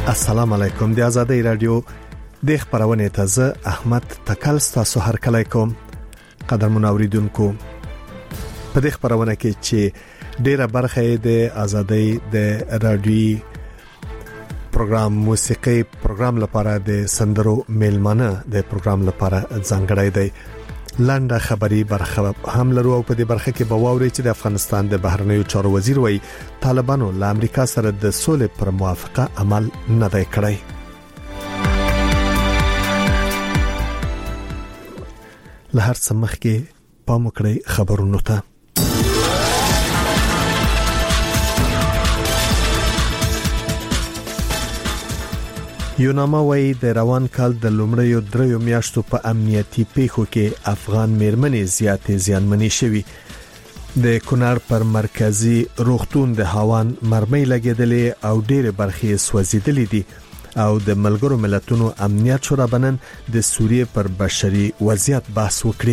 السلام علیکم. د آزادۍ رادیو د خبرونه تازه احمد تکل تاسو هر کله کوم قدرمن اوریدونکو په دې خبرونه کې چې ډیره برخه د آزادۍ د رادیو پروګرام موسیقي پروګرام لپاره د سندرو میلمانه د پروګرام لپاره ځانګړی دی. لنډه خبري برخه هم لرو او په دې برخه کې به واوري چې د افغانستان د بهرنیو چارو وزیر وایي طالبانو له امریکا سره د سولې پر موافقه عمل نه دی کړی. له هر څه مخکې پام وکړئ خبرونو ته. یوناما وایي د روان کال د لومړیو 3 میاشتو په امنیتي پیښو کې افغان میرمنې زیاتې زیانمنې شوي. د کونړ پر مرکزی روغتون د هاوان مرمۍ لګېدلې او ډېر برخې سوځېدلې دي او د ملګرو ملتونو امنیت شورا بنن د سوریې پر بشري وضعیت بحث وکړي.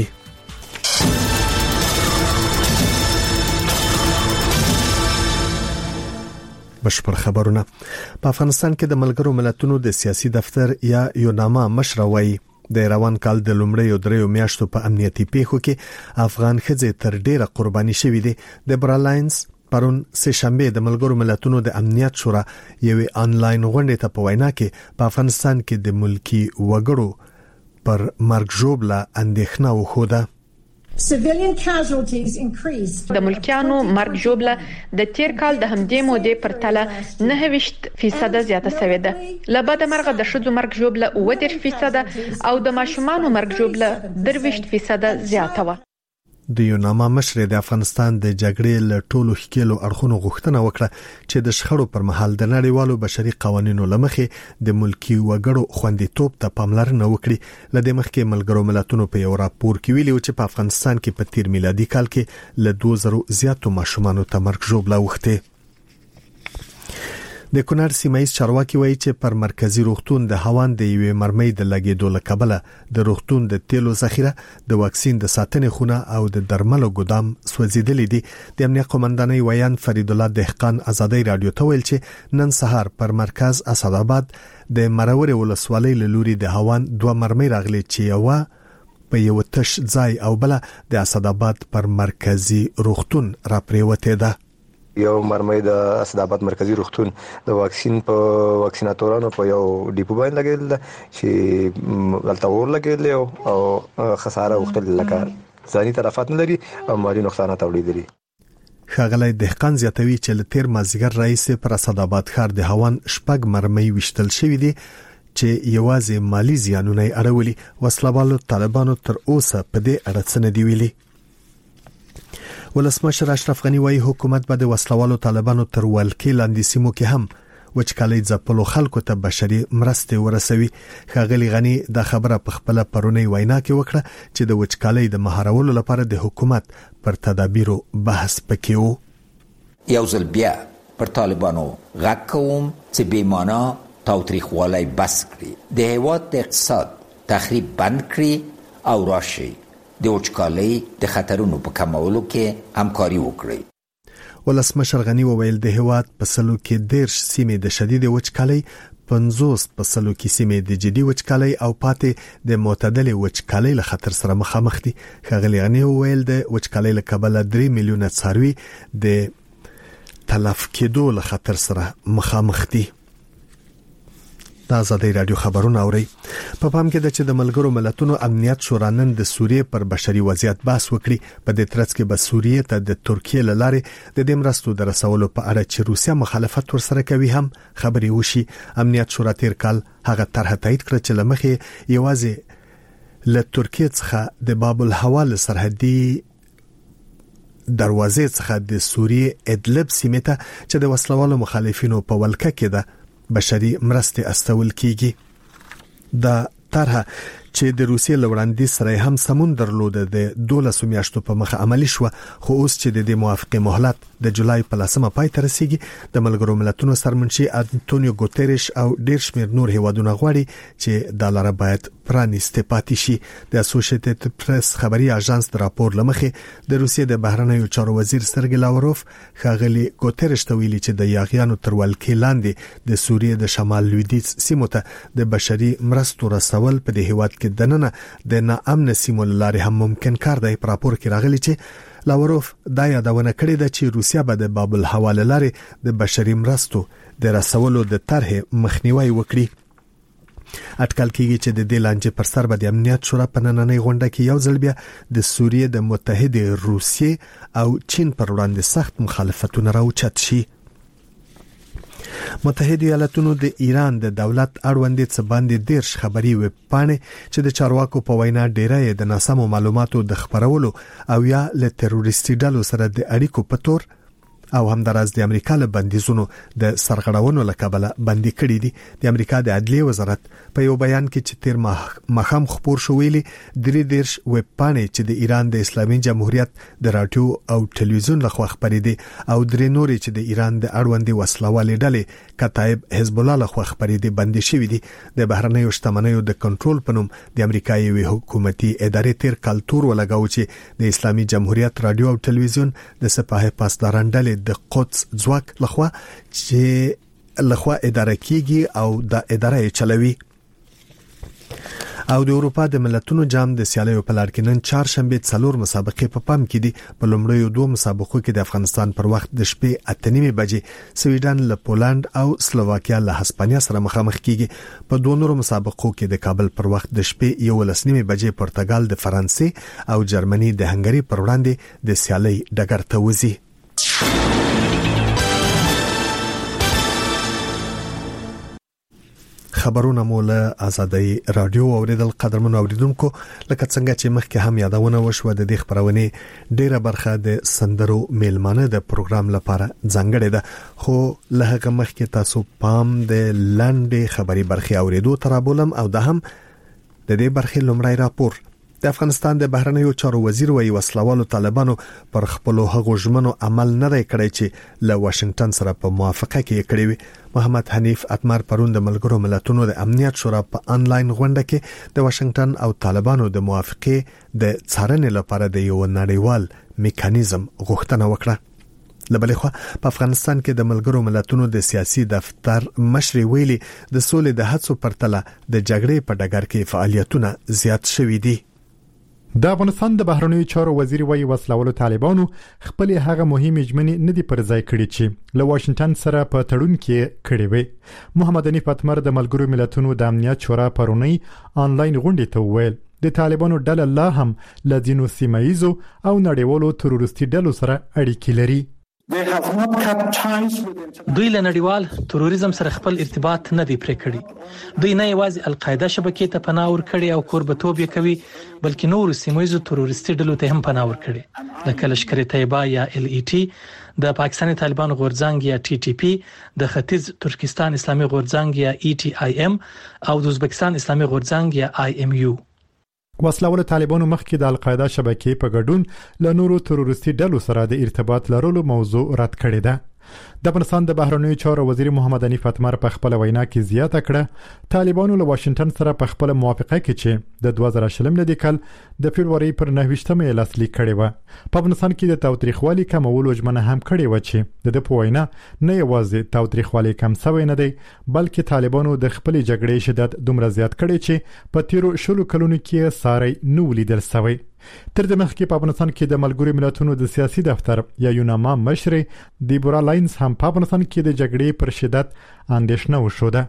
بشپړ خبرونه. په افغانستان کې د ملګرو ملتونو د سیاسي دفتر یا یوناما مشروي د روان کال د لومړیو 3 میاشتو په امنیتي پیښو کې افغان ښځې تر ډیره قرباني شوې دي. د برالاینز پرون سه شنبه د ملګرو ملتونو د امنیت شورا یوې آنلاین غونډې ته په وینا کې په افغانستان کې د ملکی وګړو پر مرګ ژوبله اندېښنه وښوده. د ملکیانو مرګ ژوبله د تیر کال د همدې مودې پر تله 9% زیاته شوې ده. لبد مرغه د شذو مرګ ژوبله 10% او د ماشومانو مرګ ژوبله 3% زیاته و. د یوناما مشر د افغانستان د جګړې له ټولو ښکېلو اړخونو غوښتنه وکړه چې د شخړو پر مهال د نړیوالو بشري قوانینو لمخې د ملکی وګړو خوندیتوب ته پاملرنه وکړي. لدې مخکې ملګرو ملتونو په یو راپور کې ویلي و چې په افغانستان کې په تیر میلادي کال کې له 2000 زیاتو ماشومانو ته مرګ ژوبله وخته. د کونړ سیمایي چارواکي وایي چې پر مرکزی روغتون د هاوان د یوې مرمۍ د لګېدو له کبله د روغتون د تیلو ذخیره د واکسین د ساتنې خونه او د درملو ګدام سوځېدلې دي. د امنیت قومندانۍ ویان فرید الله دهقان آزادۍ رادیو ته ویل چې نن سهار پر مرکز اسداباد د مرور ولسوالۍ له لوري د هاوان 2 مرمۍ راغلي چې یو په یو تش ځای او بل د اسداباد پر مرکزی روغتون را پریوته ده. یو مرمۍ د اسداباد مرکزی روغتون د واکسین په واکسیناتورانو په یو ډیپو باندې لګیدل چې ولته ور لګیدل او خساره وختل لکه ځاني طرفات نه لري او مالي نقصانات اوریدلي. ښاغلی دهقان زیاتوي چې له تیر مازیګر رئیس پر اسداباد ښار د هاوان شپږ مرمۍ وشتل شوې دي چې یوازې مالی زیانونه اړولي. وسلوالو طالبانو تر اوسه په دې اړه څه نه دی ویلي. ولسمشر اشرف غنی وايي حکومت به د وسلوالو طالبانو تر ولکې لاندې سیمو کې هم وچکالۍ ځپلو خلکو ته بشري مرستې ورسوي. ښاغلی غنی د خبره په خپل پرونی وینا کې وکړه چې د وچکالۍ د مهارولو لپاره د حکومت پر تدابیرو بحث پکې و. یو ځل بیا پر طالبانو غږ کوم چې بیمانه تاوتریخوالی بس کړي، د هیواد د اقتصاد تخریب بند کړي او راشي د وچکالۍ د خطرونو په کمولو کې همکاري وکړي. ولسمشر غنی وویل د هیواد په سلو کې 10 سیمې د شدید وچکالۍ، 50 په سلو کې سیمې د جدي وچکالۍ او پاتې د معتدل وچکالۍ له خطر سره مخامخ دي. ښاغلی غنی وویل د وچکالۍ له کبله 3 میلیونه څاروي د تلف کېدو له خطر سره مخامخ دي. د آزادۍ رادیو خبرونه اوري. په پام کې د چې د ملګرو ملتونو امنیت شورا نن د سوریې پر بشري وضعیت بحث وکړي. په دې ترڅ کې به سوریې ته د ترکیې له لارې د دې مرستو د رسولو په اړه چې روسیا مخالفت ورسره کوي هم خبري وشي. امنیت شورا تیر کال هغه طرح تایید کړ چې لمخې یوازې له ترکیې څخه د باب الهوال سرحدي دروازې څخه د سوریې ادلب سیمه ته چې د وسلوالو مخالفینو په ولکه کې ده بشري مرستې استول کیږي. دا طرح چې د روسیې لوړاندې سره هم سمون درلود د 12 میاشتو په مخه عملی شو، خو اوس چې د دې موافقه مهلت د جولای په لسمه پای ته رسیدي، د ملګرو ملتونو سرمنشي انټونیو ګوتریش او ډیر شمیر نور هیوادونه غواړي چې د لاره باید پرانیسته پاتې شي. د اسوسییټډ پریس خبري اژانس د راپور لمخې د روسیې د بهرنیو چارو وزیر سرګی لاوروف ښاغلي ګوتریش ته ویلي چې د یاغیانو تر ولکې لاندې د سوریې د شمال لویدیځ سیمو ته د بشري مرستو رسول په دې هیواد کې دننه د ناامن سیمو لارې هم ممکن کار دی. په راپور کې راغلي چې لاوروف دا یادونه کړې ده چې روسیا به د باب الحوال لارې د بشري مرستو د رسولو د طرح مخنیوي وکړي. اټکل کېږي چې د دې لانجې پر سر به د امنیت شورا په نننۍ غونډه کې یو ځل بیا د سوریې د متحده روسیې او چین پر وړاندې سخت مخالفتونه راوچت شي. متحده ایالاتونو د ایران د دولت اړوندې څه باندې 10 خبري ویب پاڼې چې د چارواکو په وینا ډیره د ناسمو معلوماتو د خبرولو او یا له تروریستي ډلو سره د اړیکو په تور او همداراز د امریکا له بندیزونو د سرغړونو لکبله بندي کړې دي. د امریکا د عدلیه وزارت په یو بیان کې چې تیر مخام خبر شو ویلي 3 ویب پاڼې چې د ایران د اسلامي جمهوریت د رادیو او ټلویزیون لخوا خبرې دي او 3 نورې چې د ایران د اړوندې وسلوالې ډلې کتایب حزب الله لخوا خبرې دي بندي شوې دي. د بهرنیو شتمنیو د کنټرول پنوم د امریکا یوې حکومتي ادارې تیر کال تور ولګاو چې د اسلامي جمهوریت رادیو او ټلویزیون د سپاه پاسداران ډلې د قدس ځواک لخوا اداره کیږي او د اداره چلوي. او د اروپا د ملتونو جام د سیالیو په لړ کې نن چهارشنبه 4 مسابقې په پام کې دي. په لومړیو 2 مسابقو کې د افغانستان پر وخت د شپې 8:30 بجې سویډن له پولند او سلوواکیا له هسپانیا سره مخامخ کیږي. په 2 نورو مسابقو کې د کابل پر وخت د شپې 11:30 بجې پرتګال د فرانسې او جرمني د هنګري پر وړاندې د سیالي ډګر ته وځي. خبرونه مولا آزادۍ رادیو اوریدل قدرمنو اوریدونکو، لکه څنګه چې مخکې هم یادونه وشوه د دې خبرونه ډیره برخه د سندرو میلمانه د پروګرام لپاره ځانګړې ده، خو له هغه مخکې تاسو پام د لاندې خبري برخه اوریدو ترابولم او د هم د دې برخه لومړی راپور. د افغانستان د بهرنیو چارو وزیر وایي وسلوالو طالبانو پر خپل هغو ژمنو عمل نه دی کړی چې له واشنگټن سره په موافقه کې کړی وي. محمد حنیف اتمر پرون د ملګرو ملتونو د امنیت شورا په انلاین غونډه کې د واشنگټن او طالبانو د موافقه د څارنې لپاره د یو نړیوال میکانیزم غوښتنه وکړه. لبلې خو په افغانستان کې د ملګرو ملتونو د سیاسي دفتر مشر ویلي د سولې د هڅو پرتله د جګړې په ډګر کې فعالیتونه زیات شوي دي. د افغانستان د بهرنیو چارو وزیر وایي وسلوالو طالبانو خپل هغه مهمه ژمنې نه دي پر ځای کړې چې له واشنگټن سره په تړون کې کړې وي. محمد حنیف اتمر د ملګرو ملتونو د امنیت شورا پرونی انلاین غونډې ته وویل د طالبانو ډله لا هم له ځینو سیمایزو او نړیوالو تروریستي ډلو سره اړیکې لري. دوی له نړیوال تروریزم سره خپل ارتباط نه دی پرې کړی. دوی نه یوازې القاعده شبکې ته پناه ورکړي او کوربتوب یې کوي، بلکې نور سیمایزو تروریستي ډلو ته هم پناه ورکړي، لکه لشکر طیبه یا LET، د پاکستاني طالبانو غورځنګ یا TTP، د ختیځ ترکستان اسلامي غورځنګ یا ETIM او د ازبکستان اسلامي غورځنګ یا IMU. وسلوالو طالبانو مخکې د القاعده شبکې په ګډون له نورو تروریستي ډلو سره د ارتباط لرلو موضوع رد کړې ده. د افغانستان د بهرنیو چارو وزیر محمد حنیف اتمر په خپل وینا کې زیاته کړه طالبانو له واشنگټن سره په خپل موافقه کې چې د 2020 لدیکل د فبرवरी پر 9مه لاسلیک کړي و. په افغانستان کې د تاوتریخوالي کمولو ژمنه هم کړې و چې د پوینا نه یوازې تاوتریخوالي کم شوی نه دی، بلکې طالبانو د خپل جګړې شدت دومره زیات کړي چې په تیرو 10 کلونو کې ساري نو لیدل شوی. تر دې مخکې په افغانستان کې د ملګرو ملتونو د سیاسي دفتر یا یوناما مشر دیبورا لاینز هم په افغانستان کې د جګړې پر شدت اندېښنه وښوده.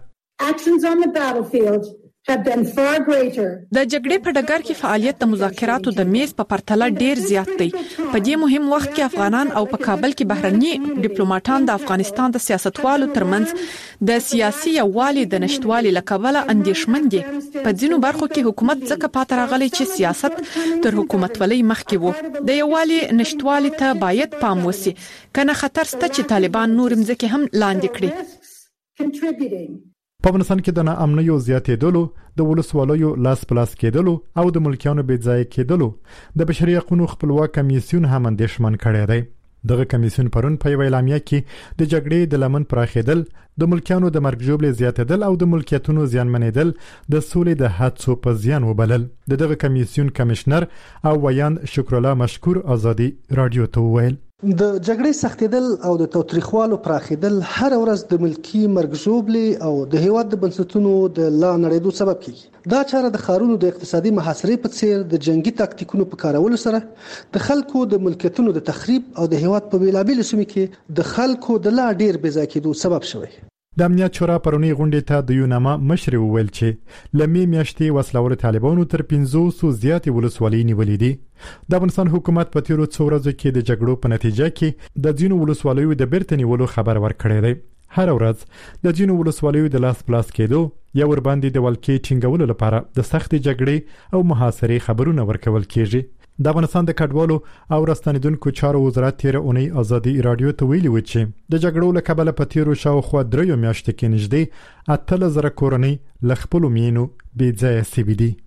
د جګړې په ډګر کې فعالیت د مذاکراتو د میز په پرتله ډیر زیات دی. په دې مهم وخت کې افغانان او په کابل کې بهرني ډیپلوماټان د افغانستان د سیاستوالو ترمنځ د سیاسي یووالي د نشټوالي لکبله اندېښمن دي. په ځینو برخو کې حکومت ځکه پاتې راغلی چې سیاست تر حکومتولۍ مخکې وو. د یووالي نشټوالي ته باید پام وشي، کنه خطر شته چې طالبان نور مځکه هم لاندې کړي. په افغانستان کې د ناامنیو زیاتېدلو، د ولسوالیو لاس پلاس کېدلو او د ملکیانو بې ځای کېدلو د بشري حقوقو خپلواک کمیسیون هم اندېښمن کړی دی. دغه کمیسیون پرون په یوه اعلامیه کې د جګړې د لمن پراخېدل، د ملکیانو د مرګ ژوبلې زیاتېدل او د ملکیتونو زیانمنېدل د سولې د هڅو په زیان وبلل. دغه کمیسیون کمشنر او ویاند شکر الله مشکور ازادي رادیو ته وویل: د جګړې سختېدل او د تاوتریخوالو پراخېدل هر ورځ د ملکی مرګ ژوبلې او د هیواد د بنسټونو د لا نړېدو سبب کیږي. دا چاره د ښارونو د اقتصادي محاصرې په څیر د جنگي تاکتیکونو په کارولو سره د خلکو د ملکیتونو د تخریب او د هیواد په بیلابېلو سیمو کې د خلکو د لا ډیر بې ځای کېدو سبب شوی. د امنیت شورا پرونی غونډې ته د یوناما مشر وویل چې لمې میاشتې وسلوال طالبانو تر 500 زیاتې ولسوالۍ نیولې دي. د افغانستان حکومت په تیرو څو ورځو کې د جګړو په نتیجه کې د ځینو ولسوالیو د بیرته نیولو خبر ورکړی دی. هر ورځ د ځینو ولسوالیو د لاس پلاس کېدو یا ور باندې د ولکې ټینګولو لپاره د سخت جګړې او محاصرې خبرونه ورکول کیږي. د افغانستان د کډوالو او راستنیدونکو چارو وزارت تیر اونۍ ازادي رادیو ته ویلي و چې د جګړو له کبله په تیرو شاوخوا 3 میاشتو کې نږدې 8000 کورنۍ له خپلو مینو بې ځایه سوي دي.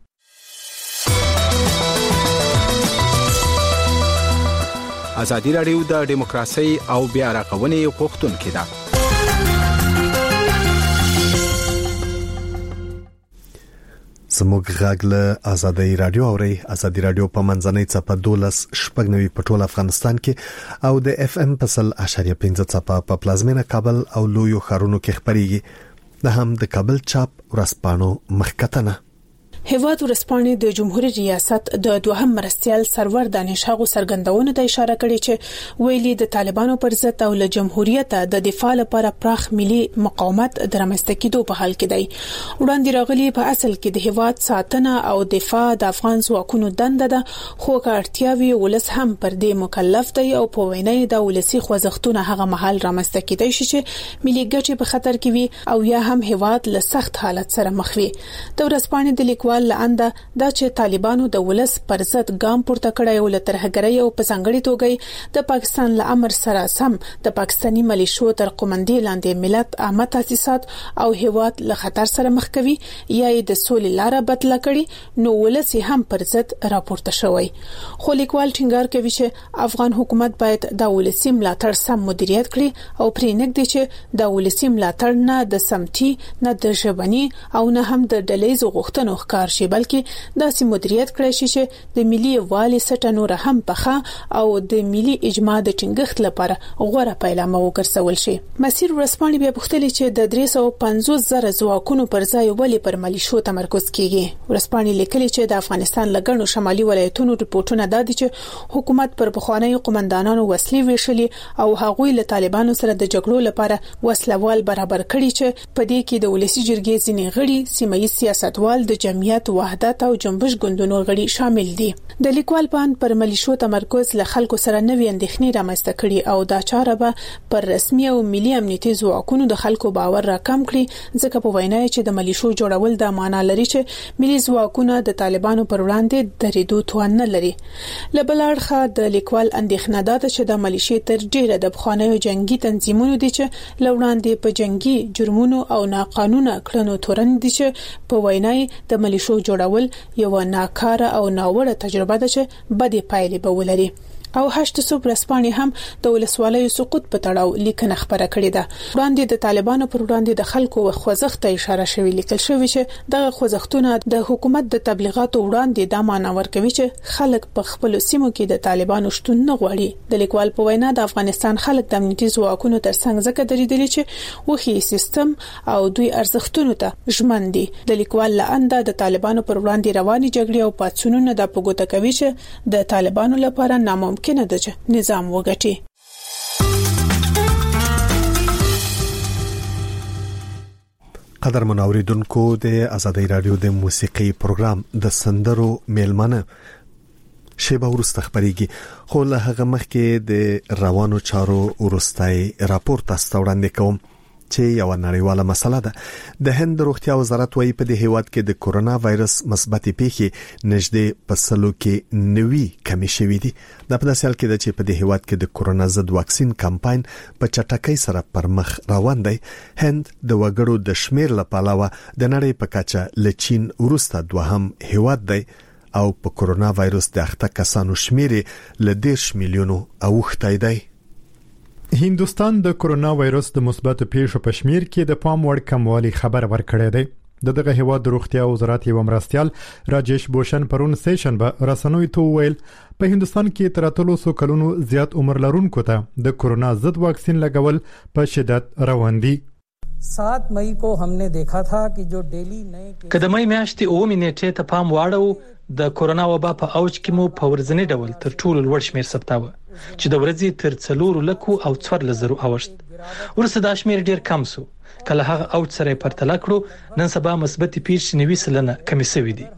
ازادي رادیو د دیموکراسي او بیا رغونې غوښتونکې ده. زموږ غږ له ازادي رادیو اوري. ازادي رادیو په منځنۍ چپه 12.9 په ټول افغانستان کې او د اف ام په 100.5 چپه په پلازمینه کابل او لویو ښارونو کې خبريږي. د هم د کابل چاپ ورسپانو مخکتنه هیواد ورسپانې د جمهوریت ریاست د دوهم مرستيال سرور دانش هغه سرګندونو ته اشاره کړې چې ویلي د طالبانو پر ضد او له جمهوریت د دفاع لپاره پراخ ملي مقاومت درمسته کېدو په حال کې دی. وړاندې راغلي په اصل کې د هیواد ساتنه او دفاع د افغان ځواکونو دنده ده، خو کارتیاوي ولس هم پر دې مکلف دی او په وینې د ولسی خوځښتونو هغه محل رامسته کېدای شي چې ملي ګټې په خطر کې وي او یا هم هیواد له سخت حالت سره مخ وي. د ورسپانې د لیکوال لانده دا چې طالبانو د ولس پر ضد ګام پورته کړی او له ترهګرۍ او په ځانګړي توګه د پاکستان له امر سره سم د پاکستاني ملیشو تر قومندې لاندې ملت عامه تاسیسات او هیواد له خطر سره مخ کوي یا د سولې لاره بدله کړي، نو ولس هم پر ضد راپورته شوی. خو لیکوال ټینګار کوي چې افغان حکومت باید د ولسی ملاتړ سم مدیریت کړي او پرې نږدې چې د ولسی ملاتړ نه د سمتي نه د ژبني او نه هم د ډلېزو غوښتنو ښکار شي، بلکې داسې مدیریت کړی شي چې د ملي والي سټه نور هم پخه او د ملي اجماع د ټینګښت لپاره غوړه پیلامه وګرځول شي. مسیر ورسپانې بیا پوښتنه چې د 350,000 ځواکونو پر ځای ولې پر ملیشو تمرکز کیږي. ورسپانې لیکلي چې د افغانستان لګڼو شمالي ولایتونو ریپورتونه دادي چې حکومت پر بخوانی قومندانانو وسلې ویشلې او هغوی له طالبانو سره د جګړو لپاره وسلوال برابر کړي چې په دې کې د ولسی جرګې ځینې غړي، سیمایي سیاستوال، د جمعیت وحدت او جنبش ګوندونو غړي شامل دي. د لیکوال پان پر ملیشو تمرکز له خلکو سره نوې اندېښنې رامنځته کړي او دا چاره به پر رسمي او ملي امنیتي ځواکونو د خلکو باور راکم کړي، ځکه په وینا چې د ملیشو جوړول د معنا لري چې ملي ځواکونه د طالبانو پر وړاندې درېدو توان نه لري. له بل اړخه د لیکوال اندېښنه ده چې د ملیشې تر ډیره د بخوانیو جنگي تنظیمونو دي چې لوړاندې په جنگي جرمونو او ناقانونه کړنو تورن دي چې په وینا د ملیشو جوړول یو ناکاره او ناوړه تجربه ده چې بدې پایلې به ولري. او 8 رسپانې هم د ولسوالیو سقوط په تړاو لیکنه خبره کړې ده. وړاندې د طالبانو پر وړاندې د خلکو خوځښت ته اشاره شوی لیکل شوی چې دغه خوځښتونه د حکومت د تبلیغاتو وړاندې د معنا ورکوي چې خلک په خپل سیمو کې د طالبانو شتون نه غواړي. د لیکوال په وینا د افغانستان خلک د امنیتي ځواکونو ترڅنګ ځکه درېدلي چې وخی سیستم او دوی ارزښتونو ته ژمن دي. د لیکوال لانده د طالبانو پر وړاندې رواني جګړې او پاتسونونه د پګوته کوي چې د طالبانو لپاره ناممکن کنه د نظام وګټي. قدر منوریدونکو د ازادي رادیو د موسیقي پروګرام د سندرو میلمانه شیبه ورسته خبريږي، خو له هغه مخکې د روانو چارو ورستای راپور تاسو وړاندې کوم. چې یو نړیواله مسله ده د هند روغتیا وزارت وايي په دې هیواد کې د کورونا وایرس مثبت پیښې نږدې په 100 کې 90 کمی شوې دي د په داسې حال کې چې په دې هیواد کې د کورونا ضد واکسین کمپاین په چټکۍ سره پر مخ روان دی هند د وګړو د شمیر لپاره د نړۍ په کچه له چین وروسته دوهم هیواد دی او په کورونا وایرس د اخته کسانو شمیر له 10 میلیونو اوښتای دی هندوستان د کورونا وایرس د مثبت پیښو په شمیر کې د پام وړ کموالی خبر ورکړی دی دغه هیواد د روغتیا وزارت یو مرستيال راجیش بوشن پرون سیشن به رسنوي ته ویل په هندوستان کې تر 300 کلونو زیات عمر لرونکو ته د کورونا ضد واکسین لګول په شدت روان دي 7 مئی کو हमने देखा था कि जो डेली नए قدمي میاشتې او منېټه ته پام واړو د کورونا وبا په اوج کې مو په ورځنی ډول تر ټولو لوړ شمیر ثبتاوه چې د ورځې تر 4 لکو او 1400 اوشت ورسره د شمیر ډیر کم سو کله هغه اوج سره پرتله کړو نن سبا مثبت پیښې 90% کمی شوې دي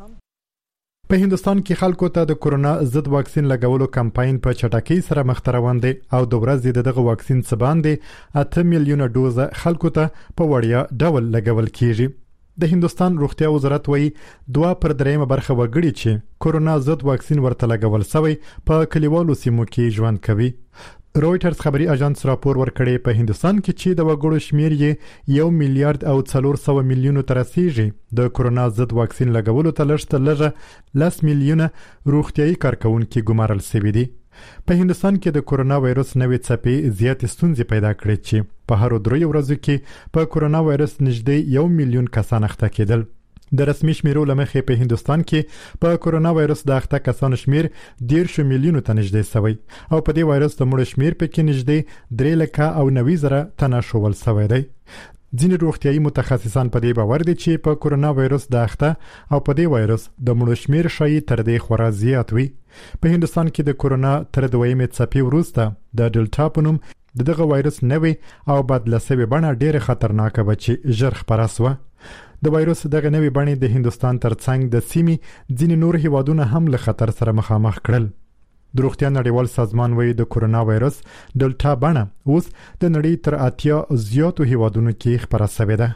په هندوستان کې خلکو ته د کورونا ضد واکسین لګولو کمپاین په چټکۍ سره مخ ته روان دی او د ورځې دغه واکسین څخه باندې 8 میلیونه ډوز خلکو ته په وړیا ډول لګول کیږي د هندوستان روغتیا وزارت وایي 2/3 برخه وګړي چې کورونا ضد واکسین ورته لګول شوی په کلیوالو سیمو کې ژوند کوي رويټرز خبري اژانس راپور ورکړی په هندوستان کې چې د وګړو شمیر یې 1 میلیارډ او 400 میلیونو تر رسیدي د کورونا ضد واکسین لګولو ته لږه 10 میلیونه روغتيایي کارکونکو ګمارل شوی دي په هندوستان کې د کورونا وایرس نوې څپې زیات ستونزې پیدا کړې چې په هر 3 ورځو کې په کورونا وایرس نږدې 1 میلیون کسان اخته کېدل د رسمي شمیرو لمخې په هندوستان کې په کورونا وایرس د اخته کسانو شمیر 10 میلیونو ته نږدې شوی او په دې وایرس د مړو شمیر په کې نږدې 3 لکه او 90,000 تنه شول شوی دی ځینې روغتيایي متخصصان په دې باور دي چې په کورونا وایرس د اخته او په دې وایرس د مړو شمیر شایي تر دې خورا زیات وي په هندوستان کې د کورونا تر دویمې څپې وروسته د ډلټا په نوم دغه وایرس نوې او بدله شوې بڼه ډېره خطرناکه و چې ژر خپره شوه د وایرس دغه نوې بڼه د هندوستان ترڅنګ د سیمې ځینې نور هیوادونه هم له خطر سره مخامخ کړل د روغتیا نړیوال سازمان وایي د کورونا وایرس ډلټا بڼه اوس د نړۍ تر 80 زیاتو هیوادونو کې خپره شوې ده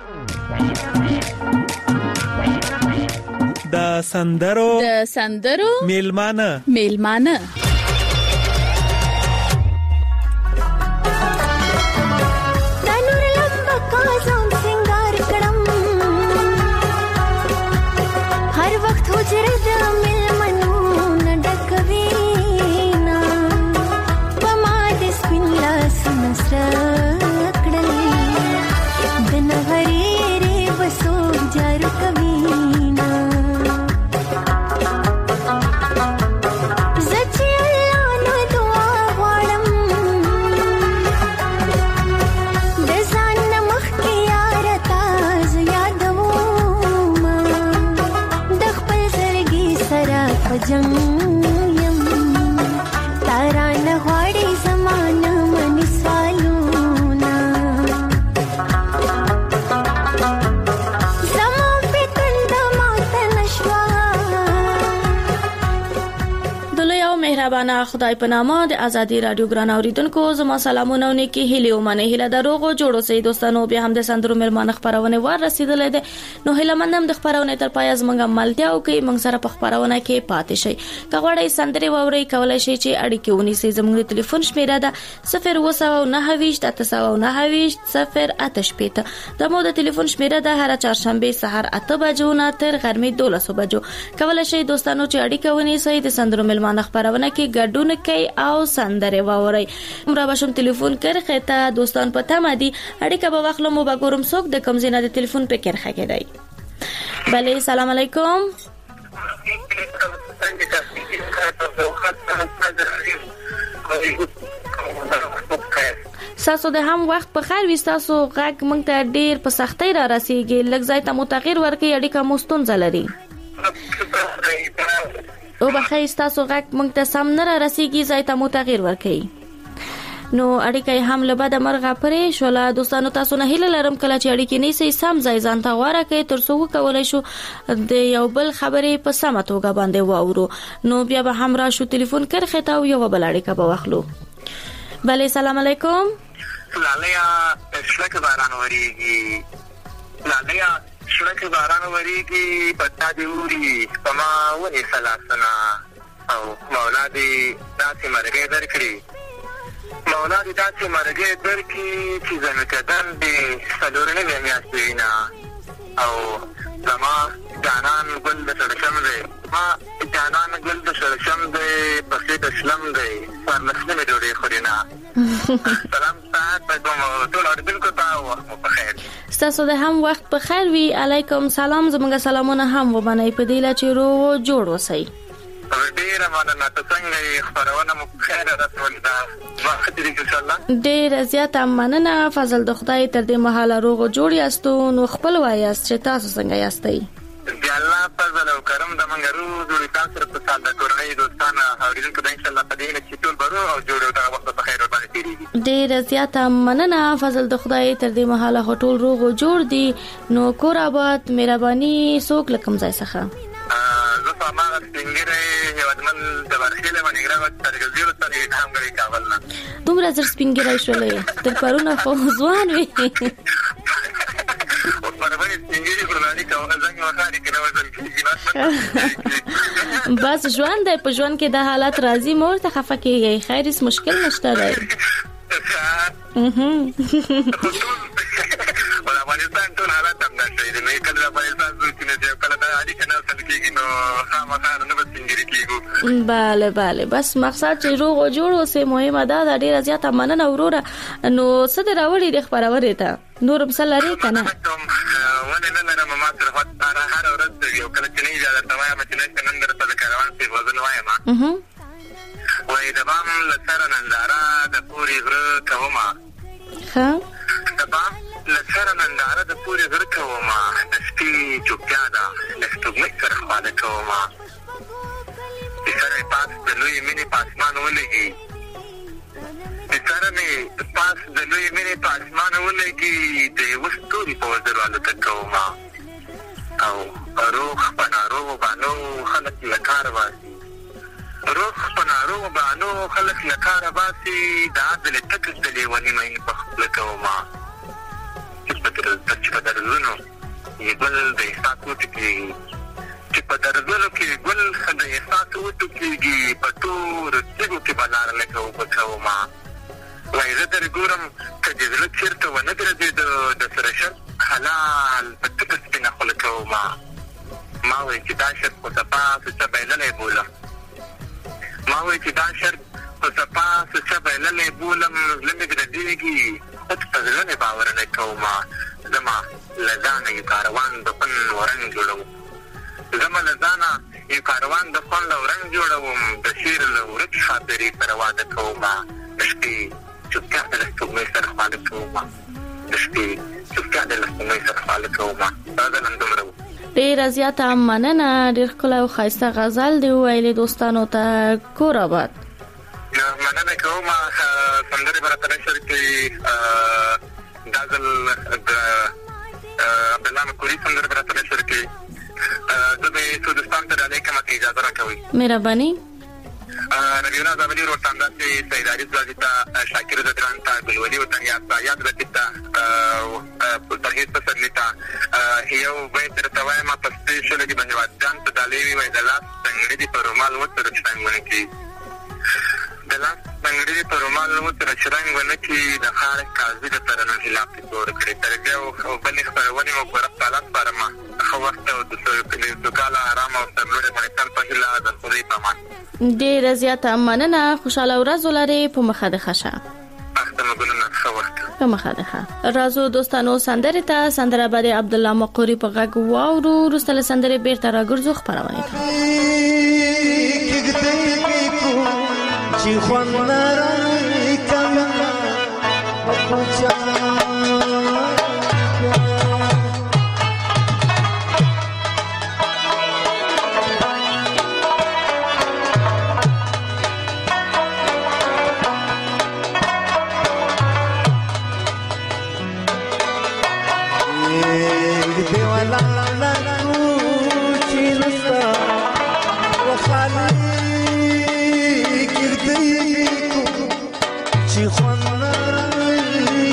د سندرو میلمانه مهربانه خدای په نامه د ازادي رادیو ګران اوریدونکو زما سلامونه او نیکی هیله ومنه هیله دروغو جوړو سي دوستانو به هم د سندرو ملمانه خبرونه ور رسیدلې ده نو هیله مندم د خبرونه تر پای از منګه ملتیا او کې منګ سره په خبرونه کې پاتې شي کغړې سندري ووري کولای شي چې اړیکې ونی سي زموږ ټلیفون شمیره ده 02928 د مو د ټلیفون شمیره ده هر چهارشنبه سحر 8 بجو نه تر غرمې 12 بجو کولای شي دوستانو چې اړیکې ونی سي د سندرو ملمانه خبرونه کې ګډون کوي او سندره ووري مرا بشم ټلیفون کړه ته دوستان پته مدي اړیکه به واخلو مو به ګورم څوک د کم زینه د ټلیفون په کړه کېدای بله سلام علیکم ساسو د هم وخت په خیر وستاسو غږ مونږ ته ډیر په سختۍ را رسیږي لږ ځای ته متغیر ورکې اړیکه مستون زلري او بخیر تاسو غږ مونږ ته سم نه رسیږي ځای ته متغیر ورکې نو اړیکه هم له بده مرغه پرې شوله دوستانو تاسو نه هیله لرم کله چې اړیکې نه سي سم ځای ځان ته غواره کوي تر څو کولای شو د یو بل خبرې په سمه توګه باندې واورو نو بیا به هم را شو ټلیفون کړه ته او یو بل اړیکه به واخلو بله سلام علیکم لالیا شلک باران وریږي لالیا شلک باران وریږي پتا دی وری پما ونی سلاسنا او مولا دی داسې مرګې درکړي مولا دی داسې مرګې درکړي چې زمکدن دی څلورنیمې میاشتې وینا او زما جانان ګل د شړشم دی ما جانان ګل د شړشم دی پسې د شلم دی سرنښتې مې ډوډۍ خوري نه سلام ساعت په کوم ټول اورېدونکو ته وخت مو په خیر ستاسو د هم وخت په خیر وي علیکم سلام زموږ سلامونه هم وبنئ په دې لا چې روغ جوړ اوسئ ډیره مننه ته څنګه یې خبرونه مو په خیر رسول دا وخت دې ان شاء الله ډیره زیاته مننه فضل د خدای تر دې مهاله روغ جوړ یاستو نو خپل وایاست چې تاسو څنګه یاستئ دی الله فضل او کرم د منګرو جوړی تاسو سره په سال د کورنۍ دوستانه اوریدونکو د ان شاء الله په دې کې ټول برو او جوړ دا وخت په خیر باندې تیریږي ډیره زیاته مننه فضل د خدای تر دې مهاله هټول روغ جوړ دي نو کور آباد مهرباني څوک لکم ځای څخه زه په ما سپینګره هیوادمن د ورخیله باندې ګرځم ترګزیو سره هم غړي کاول نه دومره زر سپینګره شولې تر پرونه خو ځوان وي او په باندې سپینګره ګرځاني کاول ځکه وخاري کنه وزن کیږي بس ژوند دی په ژوند کې د حالت راځي مور ته خفه کیږي خیر هیڅ مشکل نشته دی افغانستان ټول حالات هم داسې دي نو کله افغانستان چې نه کله دا اړیکه نه سل کېږي نو خامخا نه به څنګه کېږو bale bale بس مقصد چې روغ جوړ اوسې مهمه ده ډیره زیاته مننه وروره نو څه د راوړي د خبرونه ته نور مسل لري کنه ونه نه لرم ما تر هر ورځ یو کله چې نه اجازه توایم چې نه نن درته د کاروان په وزن وایم وای د بام لسره ننداره د پوری غره کومه ها د بام لسره ننداره د پوری غره کومه د سپي چوپتیا ده د ستوګمې سره خواله کومه د سره پاس د لوی مینې پاسمان ولګي د سره مې پاس د لوی مینې پاسمان ولګي د یو ستوري په وزر والوته کومه او روح په ناروغ بانو خلک له کار واسي روح په ناروغ بانو خلک له کار باسي د عدل تکس د لیوني مې په خپل کومه چې په درزونو یې ګل د احساس وټکېږي چې په درزونو کې ګل د احساس وټکېږي په تور تیږو کې به لاره لکه اوبه کومه وایي زه در ګورم که د زړه چېرته ونه درځېده د سره شرط حلال په تکه سپینه خوله کومه ما وایي چې دا شرط خو صفا سوچه بایللی بولم ما وایي چې دا شرط خو صفا سوچه بایللی بولم زړه مې ګرځېږي خود په زړه مې باور نه کومه زما له ځانه یو کاروان د خوند ورنګ جوړوم زما له ځانه یو کاروان د خوند ورنګ جوړوم د شعر له ورک خاطرې سره واده کومه د شپې چوپتیا د ستوګمۍ سره خواله کومه د شپې چوپتیا د ستوګمۍ سره خواله کومه دا د نن دومره ډیره زیاته مننه ډیر ښکلی او ښایسته غزل دی ویلې دوستانو ته کور آباد مننه کوم سندرې به راته نشر کړي دا ځل د عبدالله مکوري سندرې به راته نشر کړي زه به سودستان ته ډالۍ کومه که اجازه راکوئ مهرباني نبیالله زابلي ورته همداسې سید عارف ځاځي ته شاکر زدران ته ګلولي ورته یاد ته یاد رسید ته پرهیز پسرلي ته یو بیت درته وایم په سپېشلو کې به هېواد جان ته ډالۍ وي وایي د لاس تنګړي دي په رومال وسره چې رنګ ونه کړي د لاس تنګړي دي په رومال وسره چې رنګ ونه کړي د خاړې قاضي د سره نن خلاف دې جوړ کړي تربیه او بلې خپرونې مو په رب تعالی سپارمه ښه وخت او د سوکاله ارامه او سرلوړي افغانستان په هیله د خدای په امان ډیره زیاته مننه خوشاله ورځ ولرئ په مخه د ښه په مخه ده راځو دوستانو سندره ته سندره باندې عبدالله مقوري په غږ واورو وروسته له سندره بیرته راګرځو خبرونه ته چې خوند لري کمه She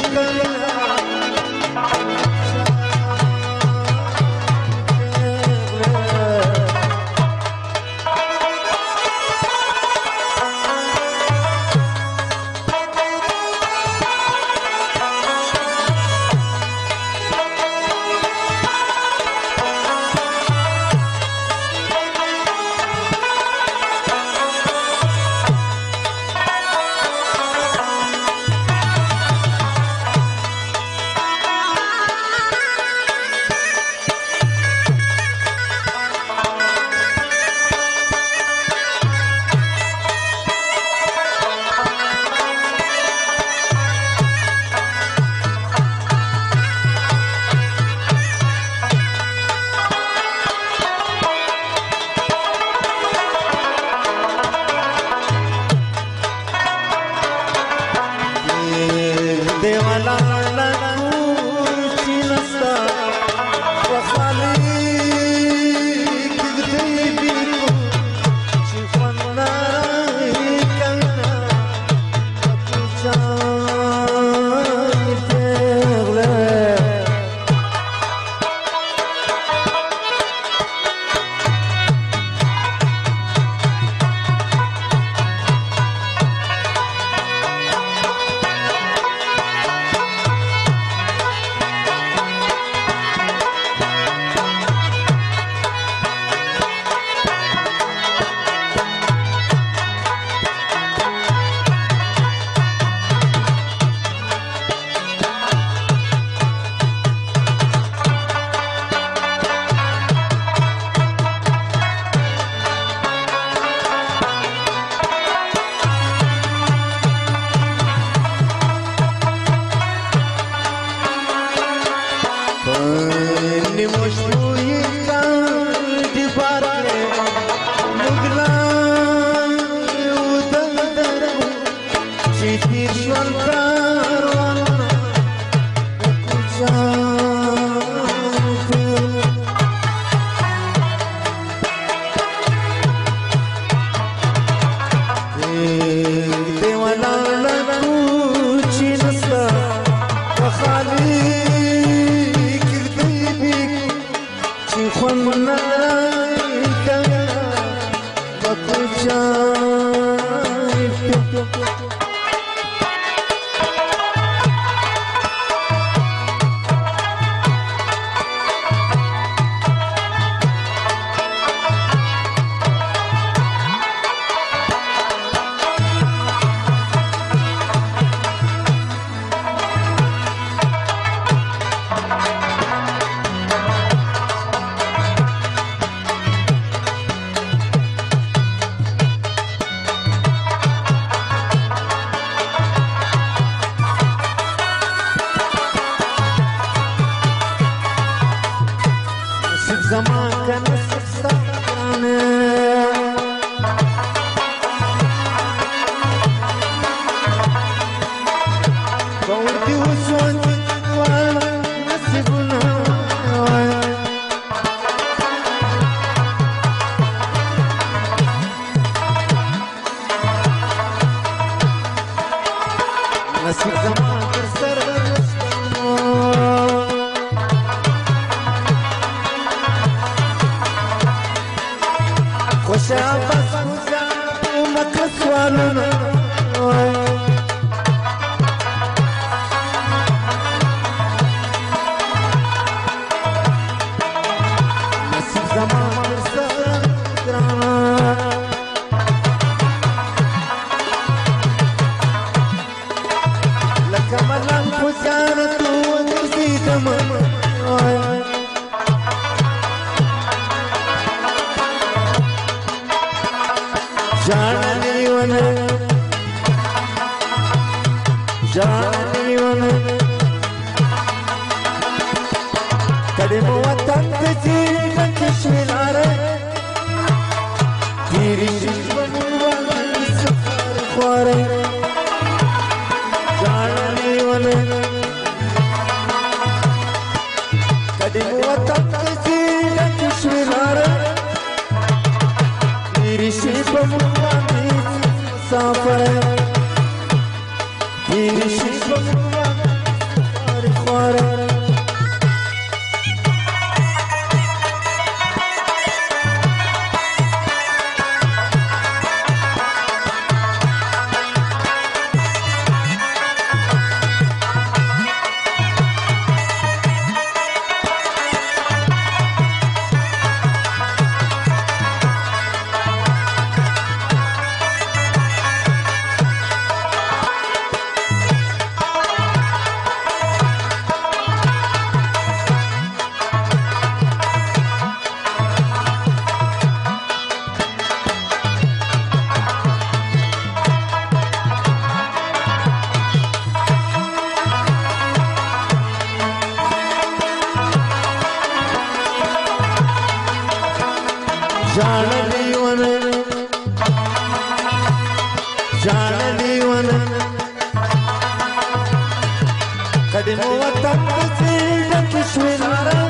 قدمو وطن تسیر کشویلارا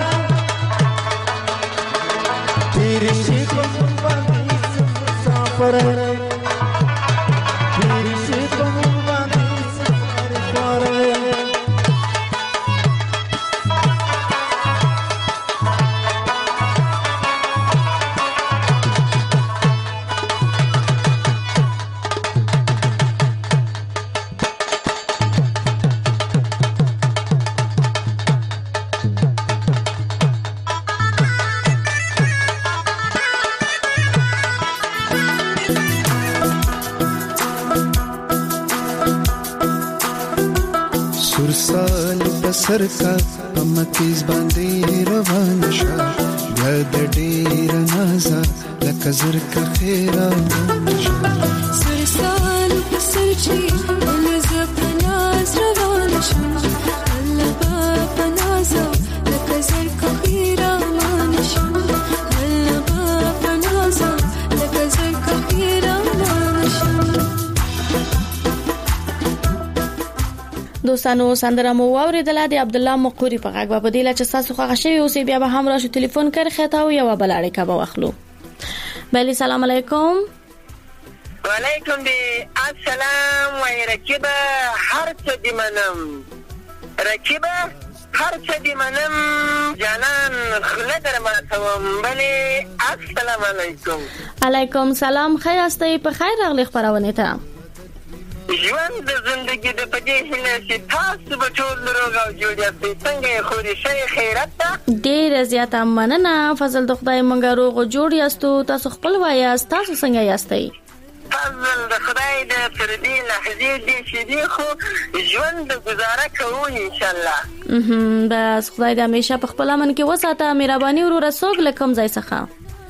تیری شیخ مبانی سفر تیری شیخ مبانی سفر सरका पमकीज बांधी روان شه بیا د ډیر نازا لکه زرکه خیران شه سرسال پسرچی ولزه پناز روان شه الله با پنازا لکه زرکه خیران شه الله با پنازا لکه زرکه خیران شه. دوستانو سندره مو اوریدله د عبد الله مقوري په غږ په بدیله چې تاسو خوښ شوی اوسې بیا به هم راشو ټلیفون کړئ خته او یو بل اړیکه به واخلو. بله سلام علیکم. وعلیکم دی السلام و رکیبه هر څه دی منم رکیبه هر څه دی منم جانان خله در ماتوم. بله السلام علیکم. علیکم سلام. خیر استئ په خیر راغلی خبرونه ته. ژوند د زندگی د پدې هله چې تاسو به ټول روغ او جوړ یاستئ. څنګه خوري شي خیرت ته ډیر زیاته مننه. فضل د خدای مونږ روغ او جوړ یاستو. تاسو خپل وایاست تاسو څنګه یاستئ؟ فضل د خدای د فردي لحظې دې چې دی خو ژوند گزاره کوو ان شاء الله. بس خدای دې همیشه په خپل امن کې وساته. مهرباني وروره څوک لکم ځای څخه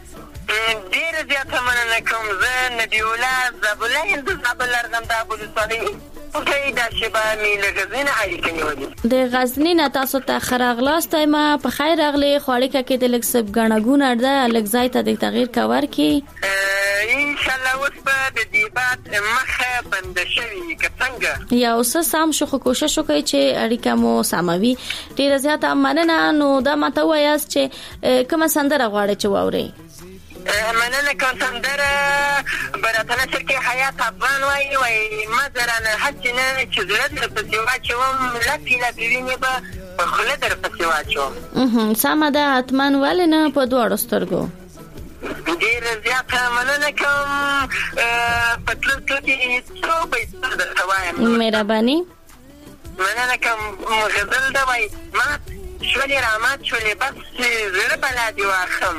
ډیر زیاته مننه کوم. زه نبی الله زبله هند زبل ارغنداب ولسوالۍ په دا شبا می لغزین اړیکې نیولې. د غزنی نه تاسو ته خراغلاست ما په خیر راغلی. خوړې کې د لکسب غنګون اړه الګزای ته د تغییر کور کی ان شاء الله اوس په د دیبات مخه بند شوی کڅنګ یا اوس سم شو کوشش وکړئ چې اړیکه مو سموي. ډیر زیاته مننه. نو دا ماته وایاست چې کومه سندره غواړئ چې واورئ؟ مننه کوم. سندره براتنه شرکې حیات افغان وای مزرانه حسنه چې زړه در پسې واچوم لپی لپی ویني به په خوله در پسې واچوم. سمه ده حتما ولې نه په دواړو سترګو. ډیر زیاته مننه کوم. په تلو کې څو پیسې درته وایم. مهرباني مننه کوم. غزل ده وای مات شولې رامات شولې بس زړه بلا دې واخم.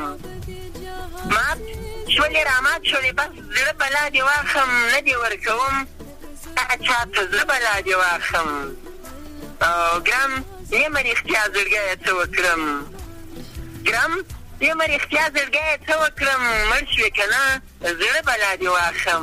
مات شولې رامات شولې بس زړه بلا دې واخم. نه دې ورکوم چاته زړه بلا دې واخم. او ګرم یم رښتیا زړګی څه وکړم. ګرم یم رښتیا زړګی څه وکړم. مړ شوې که نه زړه بلا دې واخم.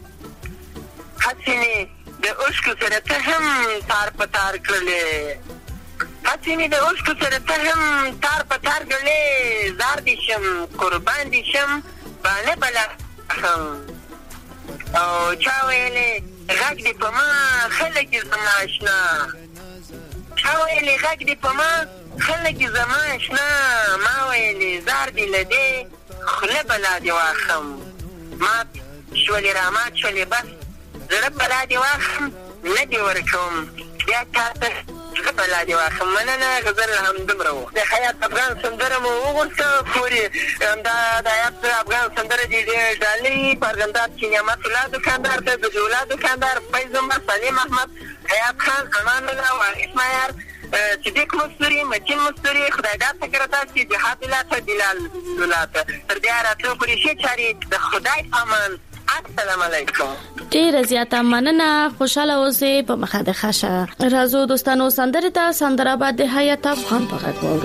هسې مې د اوښکو سره ته هم تار په تار کړلې. هسې مې د اوښکو سره ته هم تار په تار کړلې. زار دې شم قربان دې شم باندې بلا هم. او چا ویلې غږ دې په ما خلک زما اشنا. چا ویلې غږ دې په ما خلک زما اشنا. ما ویلې زار دې له دې خوله بلا دې واخم. مات شولې رامات شولې بس زړه بلا دې واخم. نه دې ورکوم بیا چاته زړه بلا دې واخم. مننه. غزل همدومره و. د حیات افغان سندره مو وغوښته خورې همدا د حیات افغان سندره دې ډالۍ په ارغنداب کې نعمت الله دوکاندار ته د جولا دوکاندار فیض عمر سلیم احمد حیات خان امان الله واقف معیار صدیق مستوري متین مستوري خدای داد سکرتاسي جهاد الله ته بلال الله ته تر دې راتلو پورې شي چاري د خدای امان. السلام علیکم. ډیر زیاته مننه. خوشاله اوسئ په مخه د خاشه. راځو دوستانو سندره ته سندره بعد د حیات افغان په غږ وورو.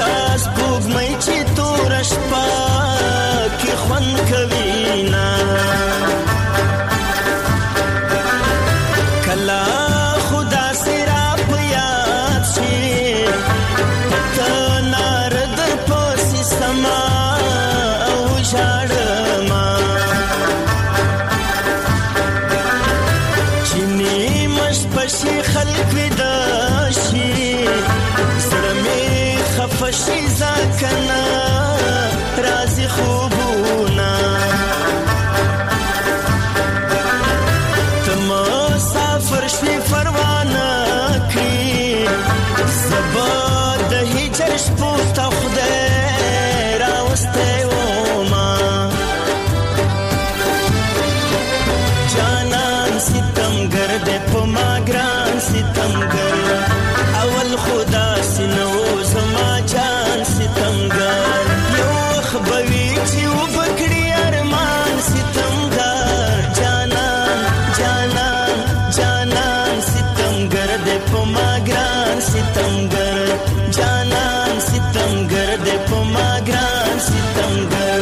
سپوږمۍ چې تور شپه کې خوند کوي نه کلا خدا سره په یاد شي ته نارد پسې سما او ژړما چې نیمش پشي خلک ودا شي سره مې خفشي ځکنا رازي خوبونه تم سافر شوي پروانه کړي زبا د هجر شپو ته خدای راوسته وما جانان ستمګر دې په ما ګران ستمګر اول خدا سينو زما جان ستمګر یو خبوي چې وبکړي ارمان ستمګر جانان جانان جانان ستمګر دې په ما ګران ستمګر جانان ستمګر دې په ما ګران ستمګر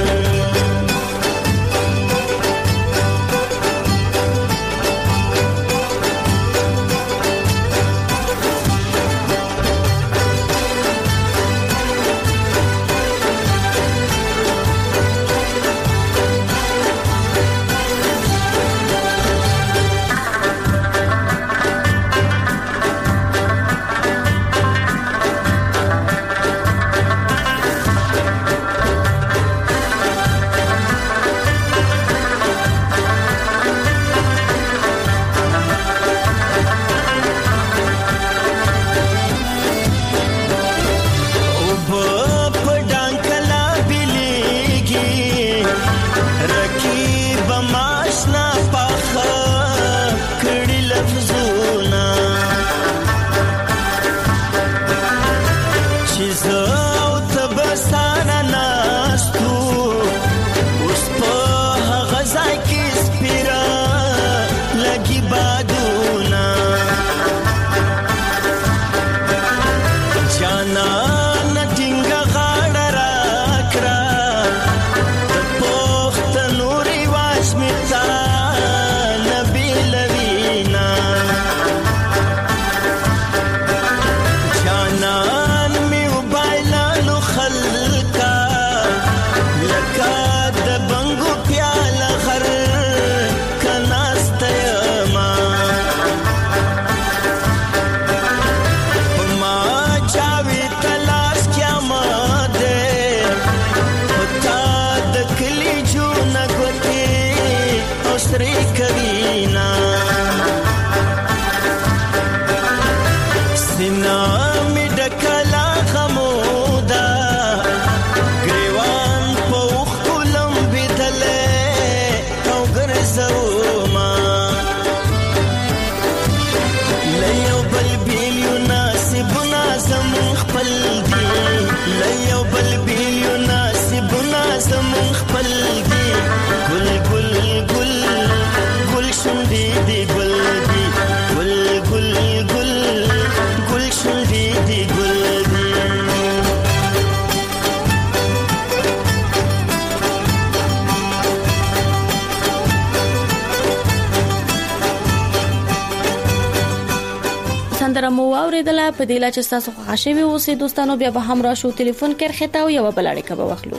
سندره مو اوریدله په دې لا چې تاسو خوشاله اوسئ دوستانو بیا به هم راشو ټلیفون کرخته او یو بل اړیکه به واخلو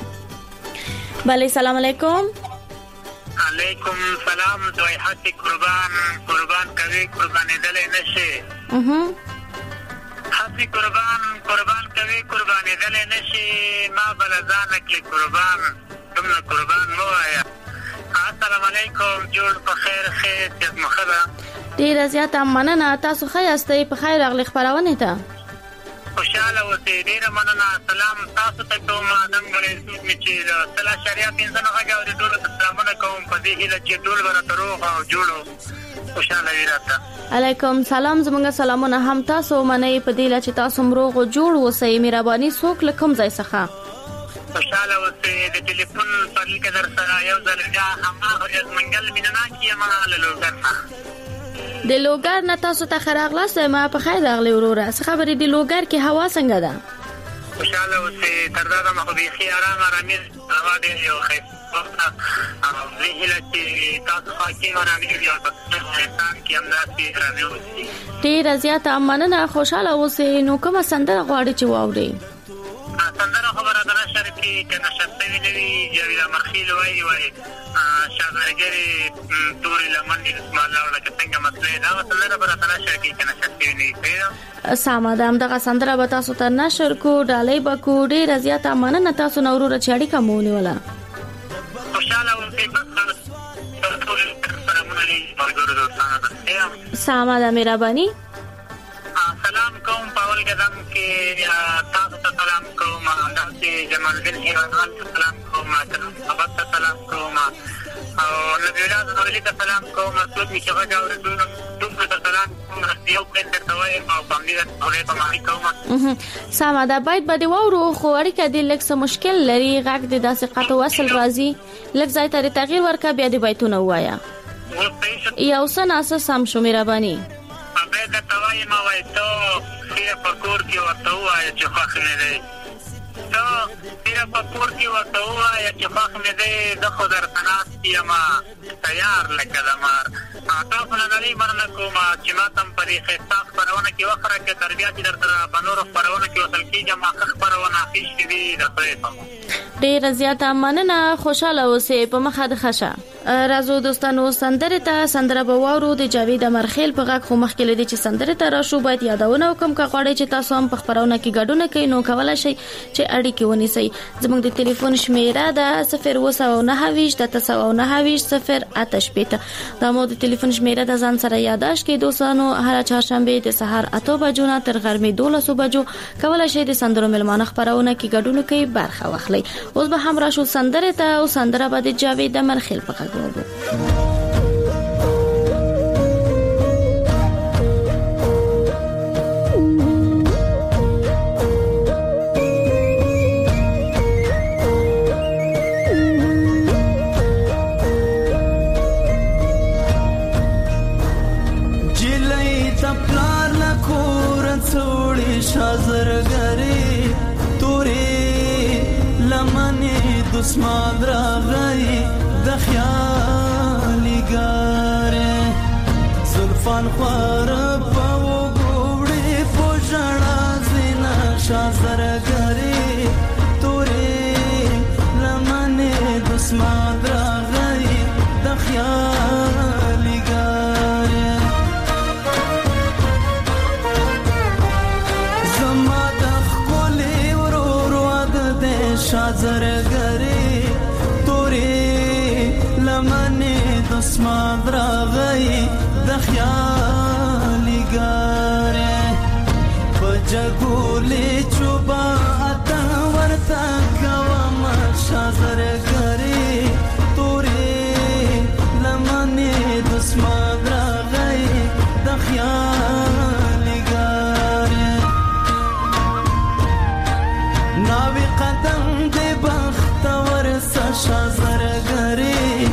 بله سلام علیکم علیکم سلام دوی حتی قربان کوي قربانې دلې نشي حتی قربان کوي قربانې دلې نشي ما بلزان کې قربان کوم قربان مو آیا السلام علیکم جوړ په خیر خیر مخبه ډیر زیاته مننه تاسو ښه یاستئ په خیر راغلی خبرونه ته خوشاله اوسئ ډیر مننه سلام تاسو ته کوم ادم غړي سود می چې سلا شریعه پینځنه غاږه د ټول سلامونه کوم په دې هیله چې ټول ورته روغ او جوړو خوشاله ویراته علیکم سلام زمونږ سلامونه هم تاسو منئ په دې چې تاسو روغ او جوړ اوسئ مهرباني څوک لکم ځای څخه خوشاله اوسئ د ټلیفون پر لیک در سره یو ځل بیا همغه از منګل میننا کیما له لوګرنا د لوګر نه تاسو ته خراغلاس ما په خیر راغلی وروره څه خبرې د لوګر کې هوا څنګه ده خوشاله اوسئ. تر دا دمه خو بیخي ارامي هوا ډېر یو ښایسته زه هیله چې تاسو حاکم ارامي وي او په انسان کې همداسې ارامي اوسي. ډېره زیاته مننه. خوشاله اوسئ. نو کومه سندره غواړئ چې واورئ؟ سندره خبره ده نشر کې که نشر شوي نه وي جاوید احمدخیل وایي شاعرګرې تورې لمن دې اسمان لاړه که څنګه مسله دا سندره به راته نشر کې که نشر شوي نه وي. سمه ده. همدغه سندره به تاسو ته نشر کو، ډالۍ به کو. ډېره زیاته مننه تاسو نه وروره چې اړیکه مو ونیوله. خوشاله اوسئ. سمه ده. مهرباني. سلام کوم په اول قدم کې تاسو ته سلام کوم، داسې جمال الدین هیوادوال ته سلام کوم، محبت ته سلام کوم او نبی الله زوالي ته سلام کوم، څوک چې غږ اورېدل ټول ته سلام کوم، یو پلیټ ته وایم او باندې ته معنی کوم. سمه ده. باید به دی وورو خو اړیکه دې لږ څه مشکل لري. غږ دې داسې قطع وصل راځي. لږ ځای ته تغییر ورکړه بیا دې بیتونه ووایه. یو څه ناسه سم شو. مهرباني. به د توای ما وای ته خیر په کور کې ورته وای چې خوښ نه دی. ته خیر په کور کې ورته وای چې خوښ نه دی. د خو درته ناست یم تیار لکه د مار. تاسو نه لري مننه کوم چې ما ته په دې ښایسته خپرونه کې وخره کې تربیه چې درته په نورو خپرونه کې وصل کېږي ما ښه خپرونه اخیستې دي د خدای په امان. ډېره زیاته مننه. خوشاله اوسئ. په مخه د خشه راځو دوستانو سندره ته. سندره به واورو د جاوید احمدخیل په غږ. خو مخکې لدی چې سندره ته راشو باید یادونه وکم که غواړئ چې تاسو هم په خبرونه کې ګډون کړئ نو کولای شئ چې اړیکې ونیسئ. زموږ د ټلیفون شمیره ده 0299008 دا مو د ټلیفون شمیره د ځان سره یاداښت کړئ دوستانو. هر چهارشنبه د سهار 8 بجو نه تر غرمې 12 بجو کولای شئ د سندرو ملمانه خبرونه کې ګډون کړئ، برخه واخلئ. اوس به هم راشو سندره ته او سندره به د جاوید احمدخیل په غږ واورو. دسمان راغی د خیالي ګاره زلفان خوار په وګوړې پوجړا زینا شازر ګره تورې لمنه دسمان راغی د خیالي ګاره زما د خپل ورور ود د شازر دسمان راغی د خیالي ګاره بجګولې چوبا اته ورته کوم شازر ګره تورې لمنې دسمان راغی د خیالي ګاره ناوی قدم دې بخت ورسه شازر ګره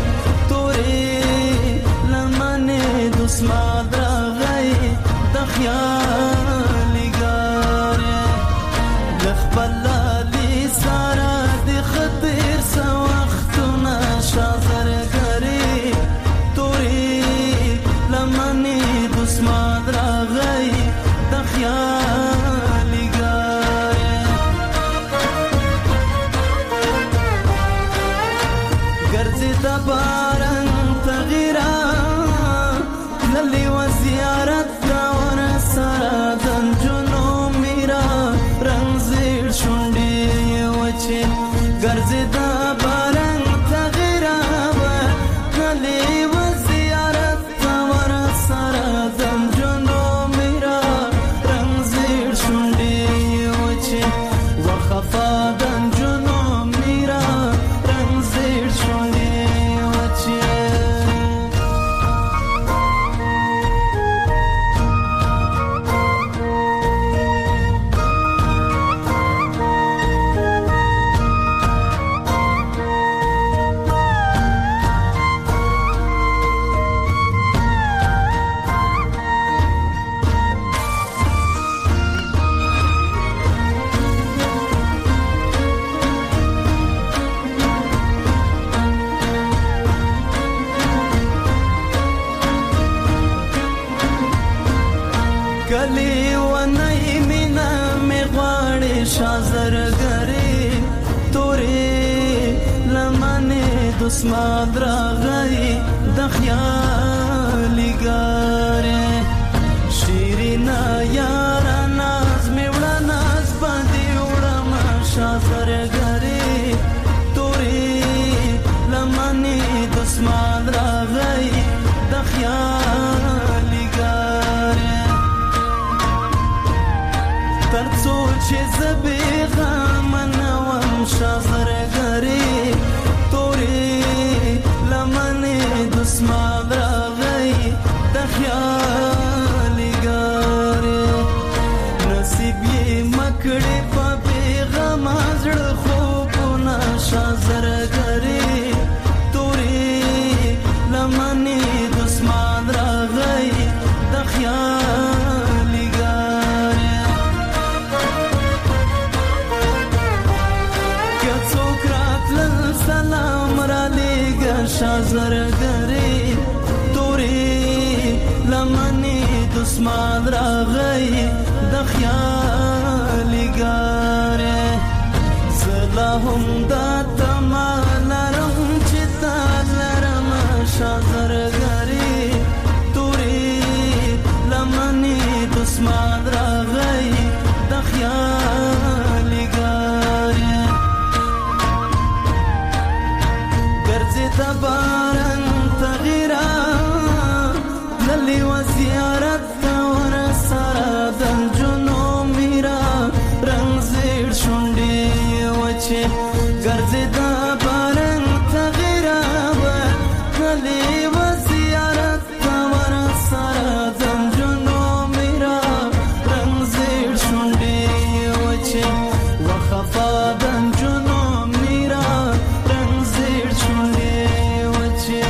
دسمان راغی د خیالي ګاره لخبلالي سارا د خطر سو وختونه شازر ګره تورې لمنې دسمان راغی د خیالي ګاره ګرځي د باران تغیرا و زیارت دا ور سره دنجونو میرا رنگ زیر شونډې وچې ګرځي دا بارنګ تغیرا کلی و زیارت دا ور سره دنجونو میرا رنگ زیر شونډې وچې وخفا دنجونو میرا رنگ زیر شونډې وچې دسمال راغی د خیالي ګاره شیرینا یارا ناز میوړه ناز باندې وړه ما شازر غری توري لمنی دسمال راغی د خیالي ګاره ترڅو چې زبېغه منوم شازر غری توري لمنی دسمال راغی د خیالي ګاره نصیب یې مکړې په پیغام زړه خوبونه شازر غری توري لمنی دسمال راغی د خیالي ګاره که څوک راتلل سلام را لېږه شازر غری توري لمنی دسمال راغی د خیالي ګاره زلا هم دا تما لرم چې تا لرم شازر غری توري لمنی دسمال راغی د خیالي ګاره ګرځي د باران تغیرا للی و زیارت ور سره د جنو میرا رنگ زیر شونډې وچه ګرځي د باران تغیرا للی و زیارت ور سره د جنو میرا رنگ زیر شونډې وچه وخفا د جنو میرا رنگ زیر شونډې وچه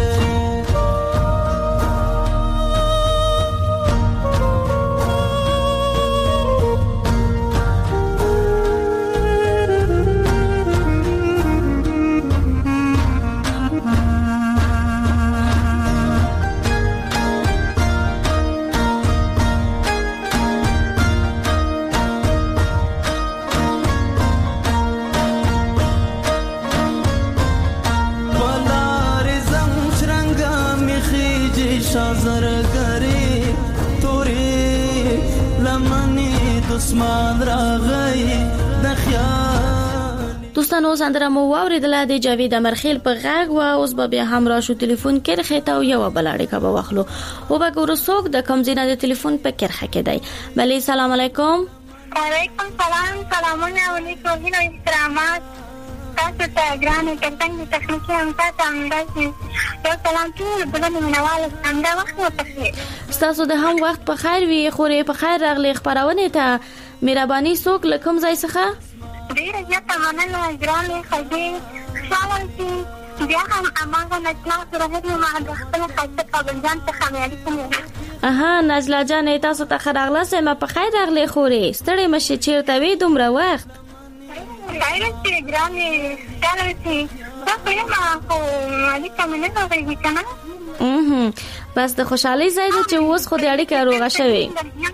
شازر غری توري لمنی دسمال راغی د خیال دوستانو سندره مو واوریدله د جاوید امرخیل په غږ و اوس به بیا هم راشو ټلیفون کرخه ته یو بلاړی کا به واخلو او به ګورو څوک د کم زینه د ټلیفون په کرخه کې دی بلی سلام علیکم وعلیکم سلام سلامونه علیکم هیله احترامات تاسو ته ګرانه کتنګ تخنیکی هم تاسو اندازې یو سلام ټول بلنه منواله څنګه وخت وته تاسو د هم وخت په خیر وي خورې په خیر راغلي خبرونه ته مهرباني څوک لکم ځای څخه ډیره زیاته مننه ګرانه خدای خالتي بیا هم امانه نجلا سره ما د خپل خاطر قابلجان څخه مېلې اها نجلا جان تاسو ته خراغله سم په خیر راغلي خورې ستړي مشه چیرته وي دومره وخت خیرته ګرانه خالتي تاسو یې ما خو اړیکه مې نه غوښتي کنه بس د خوشحالي ځای دی چې اوس خو د اړیکه روغه شوې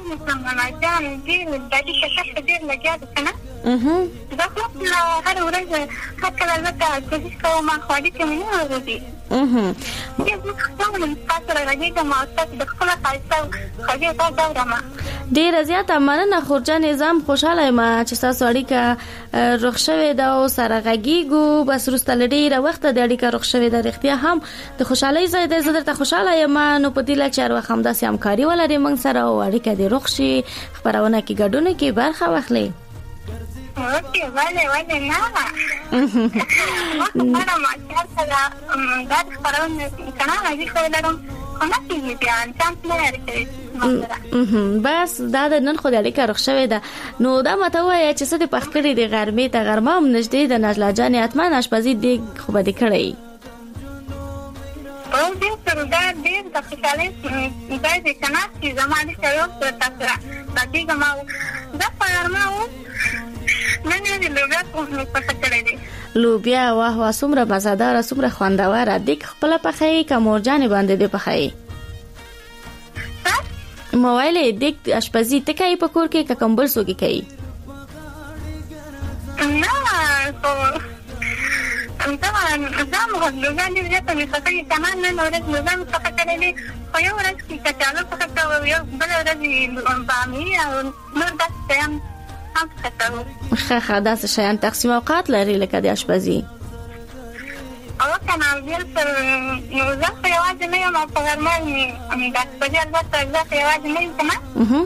دا خو هر ورځ حتی البته کوشش کوم خو اړیکه مې نه ورځي ډیره زیاته مننه خورجان نظام خوشاله یم چې تاسو اړیکه روغ شوې ده او سره غږیږو بس وروسته له ډیره وخته د اړیکه روغ شوې ده رښتیا هم د خوشحالۍ ځای دی زه درته خوشاله یم نو په دې لا چې هر وخت همداسې همکاري ولرې موږ سره او اړیکه دې روغ شي خپرونه کې ګډون کې برخه واخلئ اوکې ولې نه ما ماشاء الله دا خبرونه کنه هغه خو لرم خو نه کیږي بیا چانس نه لري بس دا د نن خو د اړیکه روغ شوې ده نو دا ماته وایي چې څه د پخکړې د غرمې ته غرمه هم نږدې د نجلا جانې اتمن اشپزي دیګ خو به دې کړی او دې سره دا ډېر د خوشحالۍ ځای دی که نه چې زما هلته یو سره تاسو راځېږم او دا په غرمه و نن یې د لوبیا کوم مې پخه کړی دی لوبیا واه واه څومره مزهداره څومره خوندوره دیګ خپله پخوي که مورجانې باندې دې پخوي ما ویلې دیګ اشپزي ته کوي په کور کې که کمبل څوک کوي نه خو طبعا نظام هلوګان دې ته مې څه کمان نه ورځ نظام څه کړی دی خو یو ورځ کې کچالو څه کوي یو بل ورځ بامي او نور داسې هم څه کوي. ښه داسې شیان تقسیم اوقات لري لکه د اشپزي او کنه بیا تر نو زه په یوازې نه یم په غرمه د اشپزي البته زه په یوازې نه یم کنه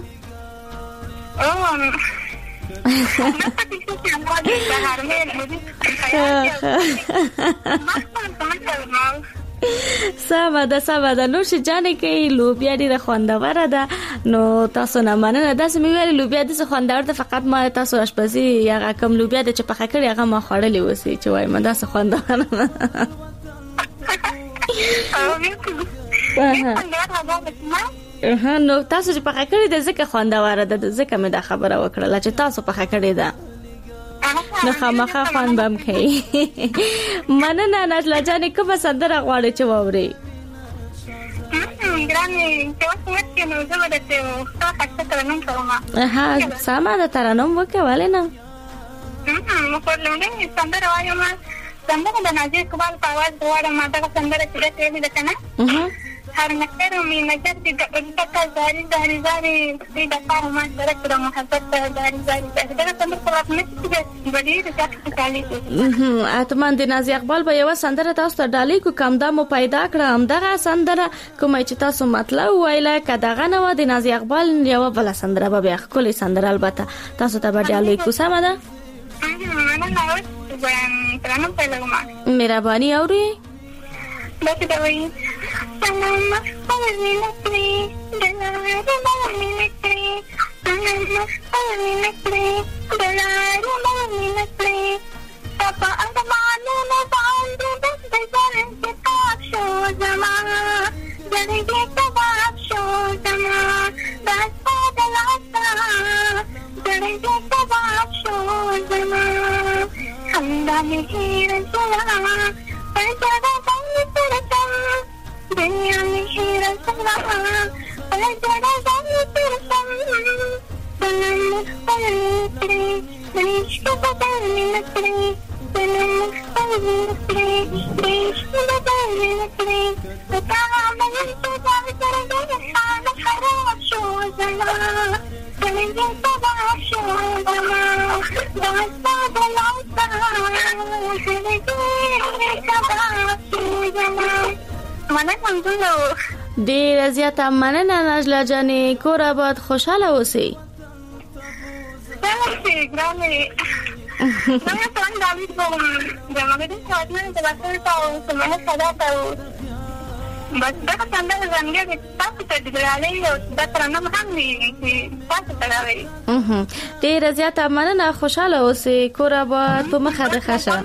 ساده نو چې جانې کې لوبیا ډیره خوندوره ده نو تاسو نه مننه داسې مې ویل لوبیا د خوندور ده فقط ما تاسو اشپزي هغه کم لوبیا د چې پخه کړی هغه ما خوړلې وسی چې وای ما داسې خوندوره نو تاسو چې پخه کړی د زکه خوندوره ده زکه مې دا خبره وکړه چې تاسو پخه کړی ده نو خامخا خوان بم کوي. مننه نجلا جانې کومه سندره غواړې چې واورې؟ ګرانې چې اوس مې نو زه به درته ښه ترنم کوم. سمه ده ترنم وکړه ولې نه خو لومړی سندره وایم سندره د نازي اقبال په اواز غواړم دغه سندره چې ده ویلې ده که نه هر نکر می نجر دی البته زاری زاری زاری د پاره ما سره د محبت زاری زاری دا څنګه په خپل مت کې وړي د ځکه کالي اتمن د نازي اقبال په یو سندره تاسو ته ډالۍ کو کم دمو پیدا کړم دغه سندره کومه چې تاسو مطلب وایله کداغه نو د نازي اقبال یو بل سندره به بیا کولې سندره البته تاسو ته ډالۍ کو سم ده مهرباني اوري بس دوی سلام خپلې نکړي دلاره باندې نکړي سلام خپلې نکړي دلاره باندې نکړي په ارمانونو باندې د ځان کتاب شو زما زړګي کباب شو زما داستا دلاستا زړګي کباب شو زما خندا مې هېر شوه پرجاده باندې ترسم دنیا مې هېر شوه پرجاده باندې ترسم سلام خپلې کړې عشق بدل مې نکړې سلام خپلې کړې عشق بدل مې نکړې تا مې ته دا زړګی خانه خراب شو زما زړګی تباه شو زما داستا دلاستا زړګی ډیر زیاته مننه نجلا جانې کور آباد خوشاله اوسئ. بس دا څنګه څنګه تاسو ته ډیرالي او دا ترنم هم وی چې تاسو ته راوي ډیر زیاته مننه خوشاله اوسئ کور آباد په مخه د خشه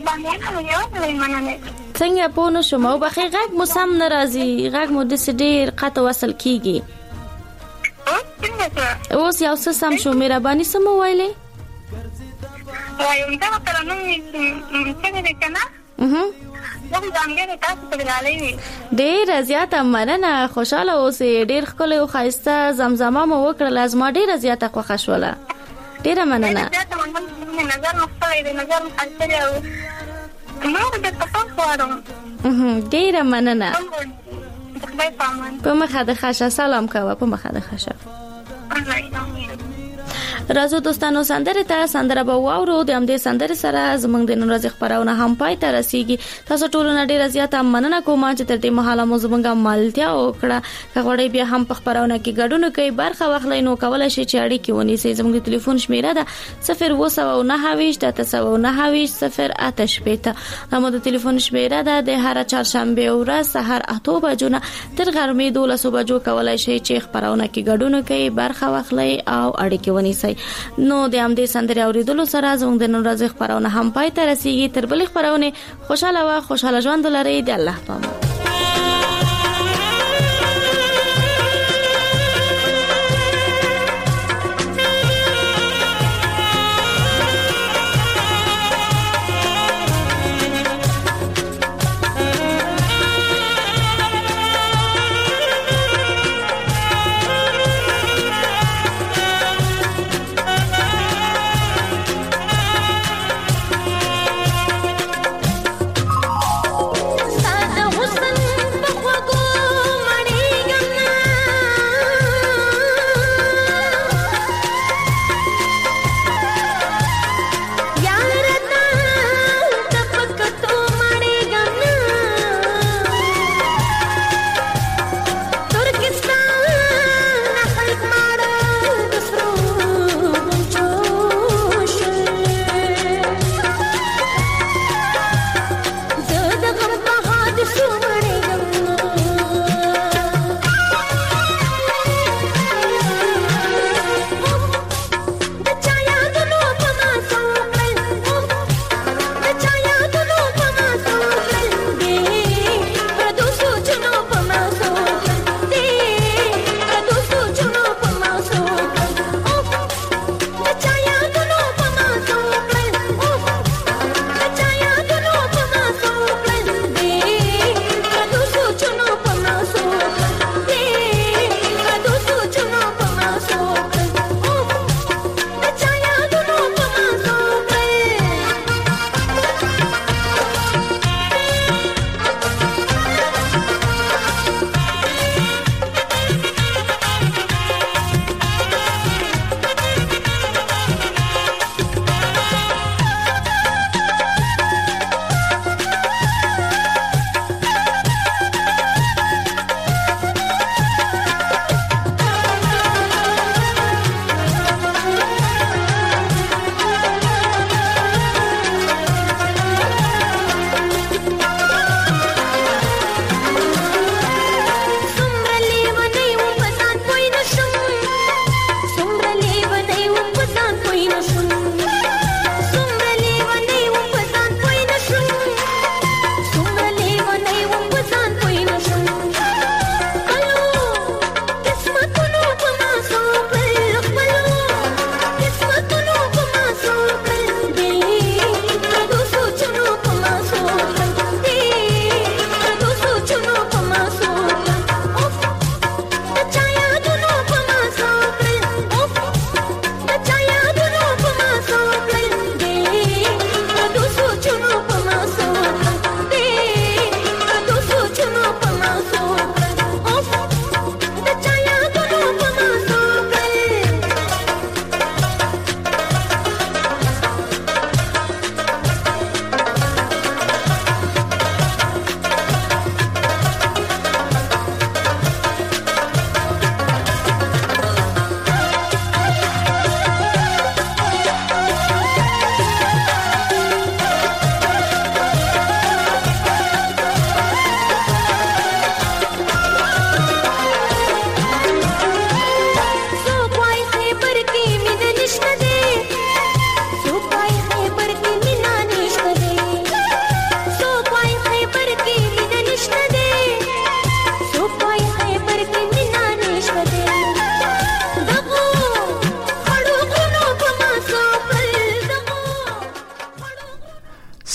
څنګه په نو شمو بخې غږ مو سم ناراضي غږ مو د ډیر قطع وصل کیږي اوس یو څه سم شو مهرباني سم وایلې وایم دا ترنم څنګه ده کنه ډیر زیاته مننه خوشاله اوسئ ډیر ښکلی او ښایسته زمزمه مو وکړه لازمه ډیر زیاته خوښه شوله ډیر مننه نظر مختلف دی نظر مختلف او نور د تفاهم غواړم ډیر مننه په مخه د خشه سلام کوه په مخه د خشه راځو دوستانو سندره ته سندره به واورو د همدې سندره سره زمونږ د نن ورځې خبرونه هم پای ته رسیدي تاسو ټول نه ډیر زیاته مننه کوم چې تر دې مهاله مو زمونږ مالتیا وکړه کغړې بیا هم په خبرونه کې ګډون کوي برخه واخلئ نو کولای شئ چې اړیکې ونیسئ زموږ د ټلیفون شمیره ده 029 زموږ د ټلیفون شمیره ده د هر چهارشنبه ورځ سحر 8 بجو نه تر غرمې 12 بجو کولای شئ چې خبرونه کې ګډون کوي برخه واخلئ او اړیکې ونیسئ نو د همدې سندرې اوریدلو سره زموږ د نن ورځې خبرونه هم پای ته رسیدي تر بلې خبرونه خوشاله ژوند لرئ د الله په امان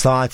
ساعت